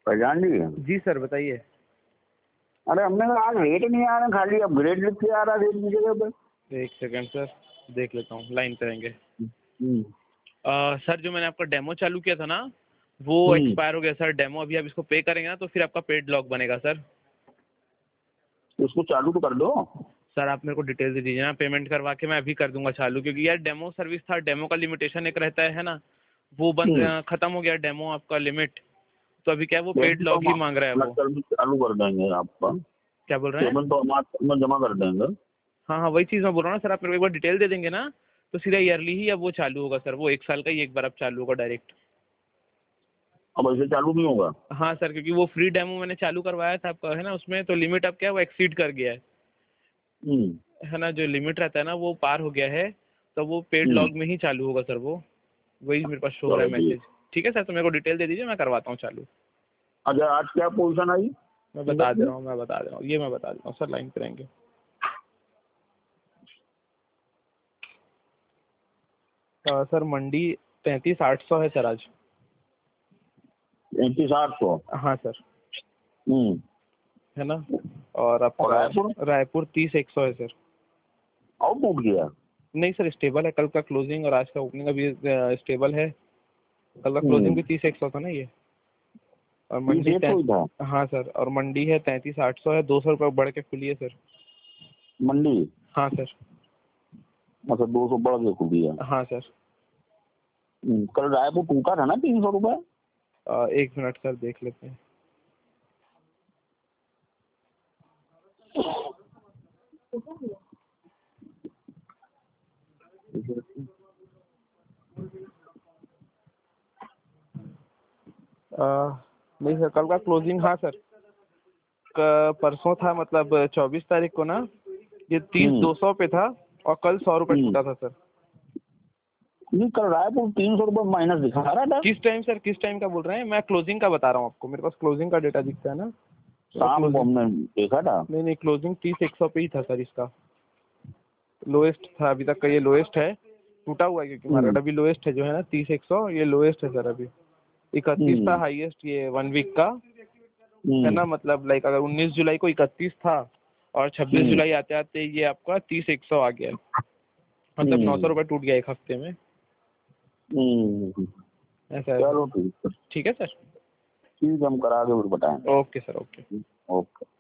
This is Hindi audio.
पहचान लिए? जी सर बताइए। अरे हमने कहा आज रेट नहीं आ रहा, खाली अपग्रेड लिख के आ रहा रेट की जगह पे। एक सेकंड सर, देख लेता हूँ, लाइन पे रहेंगे। हम्म। सर जो मैंने आपका डेमो चालू किया था ना, वो एक्सपायर हो गया सर डेमो। अभी आप इसको पे करेंगे ना तो फिर आपका पेड लॉक बनेगा सर। इसको चालू तो कर दो। सर आप मेरे को डिटेल दे दीजिए ना, पेमेंट करवा के मैं अभी कर दूंगा चालू, क्योंकि यार डेमो सर्विस था, डेमो का लिमिटेशन एक रहता है ना, वो बंद खत्म हो गया डेमो आपका लिमिट। तो अभी क्या है, वो पेड लॉक ही मांग रहा है वो। सर्विस चालू कर देंगे आपका। क्या बोल रहे हैं? पेमेंट तो हम जमा कर देंगे। हाँ हाँ वही चीज़ मैं बोल रहा हूँ सर, आप मेरे को एक बार डिटेल दे देंगे ना तो सीधा ईयरली ही अब वो चालू होगा सर। वो 1 साल का ही एक बार अब चालू होगा डायरेक्ट। अब ऐसे चालू नहीं होगा? हाँ सर, क्योंकि वो फ्री डेमो मैंने चालू करवाया था आपका, है ना, उसमें तो लिमिट अब क्या है वो एक्सीड कर गया है ना, जो लिमिट रहता है ना वो पार हो गया है। तो वो पेड लॉग में ही चालू होगा सर वो। वही मेरे पास शो हो रहा है चलो ठीक। मैसेज। ठीक है सर, तो मेरे को डिटेल दे दीजिए, मैं करवाता हूँ चालू। अच्छा आज क्या पोजीशन आई? मैं बता दे रहा हूँ, मैं बता दे रहा हूँ, ये मैं बता देता हूँ सर, लाइन पे रहेंगे। सर मंडी 33,800 है सर आज। 33,800? हाँ सर। है ना। और और आपका रायपुर? रायपुर 30,100 है सर। आउट टूट गया? नहीं सर, स्टेबल है। कल का क्लोजिंग और आज का ओपनिंग अभी स्टेबल है। कल का क्लोजिंग भी 30,100 था ना ये। और मंडी 30,100 ही था? हाँ सर, और मंडी है 33,800 है, 200 रुपये बढ़ के खुली है सर। मंडी? हाँ सर। अच्छा 200 बढ़ के खुल दिया। हाँ सर। कल रायपुर टूटा था ना 300 रुपए? 1 मिनट सर, देख लेते हैं। नहीं सर, कल का क्लोजिंग, हाँ सर, परसों था, मतलब 24 तारीख को ना, ये 30,200 पे था और कल 100 रुपये टूटा था सर। नहीं कल रायपुर 300 रुपए माइनस दिखा रहा था। किस टाइम सर, किस टाइम का बोल रहे हैं? मैं क्लोजिंग का बता रहा हूँ आपको, मेरे पास क्लोजिंग का डेटा दिखता है ना। शाम को हमने देखा था। नहीं नहीं, क्लोजिंग 30,100 पे ही था सर इसका। लोएस्ट था अभी तक का, ये लोएस्ट है। टूटा हुआ है क्योंकि मार्केट अभी लोएस्ट है जो है ना, 30,100 ये लोएस्ट है सर अभी। 31 था हाईएस्ट ये 1 वीक का, है ना, मतलब लाइक अगर 19 जुलाई को 31 था और 26 जुलाई आते आते ये आपका 30,100 आ गया, मतलब 900 रुपये टूट गया एक हफ्ते में। ऐसा है चलो सर। ठीक है सर। ठीक है, हम करा के फिर बताएंगे। Okay sir, okay. ओके।